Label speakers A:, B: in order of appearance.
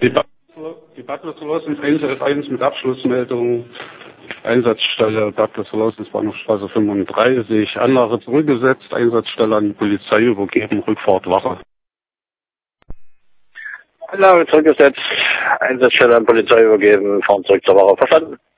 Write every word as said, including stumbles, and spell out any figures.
A: Die Douglas Lawson eins elf eins mit Abschlussmeldung. Einsatzstelle Douglas Lawson Bahnhofstraße fünfunddreißig. Sehe ich Anlage zurückgesetzt. Einsatzstelle an die Polizei übergeben. Rückfahrt Wache.
B: Anlage zurückgesetzt. Einsatzstelle an Polizei übergeben. Fahren zurück zur Wache. Verstanden.